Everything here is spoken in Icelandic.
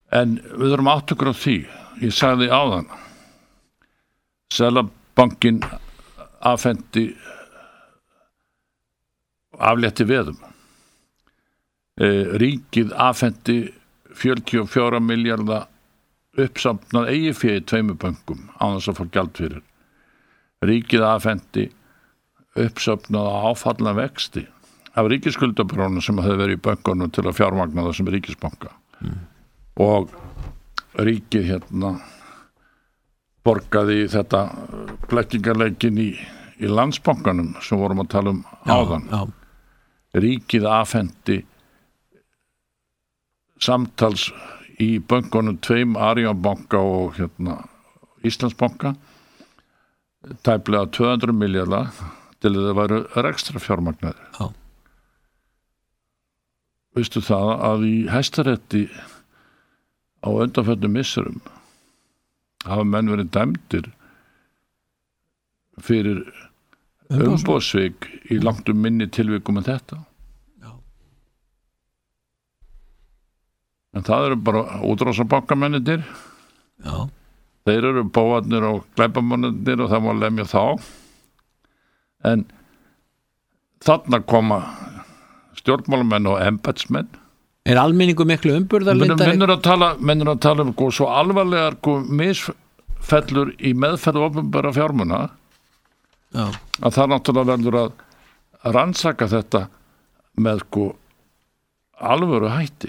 En við erum áttugur á því, ég sagði áðan, Seðlabankinn afhendi aflétti veðum. Ríkið afhendi 44 milljarða uppsafnað eigið fé í 2 bönkum án þess að fá gjald fyrir. Ríkið afhendi uppsafnað áfallna vexti af ríkisskuldabrónum sem hefur verið í bönkunum til að fjármagna það sem ríkisbanka. Og ríkið borgaði þetta blekkingarleikin í Landsbankanum sem vorum að tala um áðan. Já. Ríkið afhendi samtals í bönkunum 2 Arionbanka og Íslandsbanka tæplega 200 milljarða til að það væru rekstra fjármagnaðir. Já. Veistu það að í Hæstarétti á undanförnum misserum hafa menn verið dæmdir fyrir umboðssvik í langtum minni tilvikum en þetta. Já. En það eru bara útrásarbankamennir. Já. Þeir eru bóarnir og glæpamennir og það má lemja þá. En þarna koma stjórnmálamenn og embættismenn. Almenningur miklu umburðarlyndari? Mennur að tala um svo alvarlegar misfellur í meðferð opinbera fjármuna. Já. Að það náttúrulega verður að rannsaka þetta með alvöru hætti.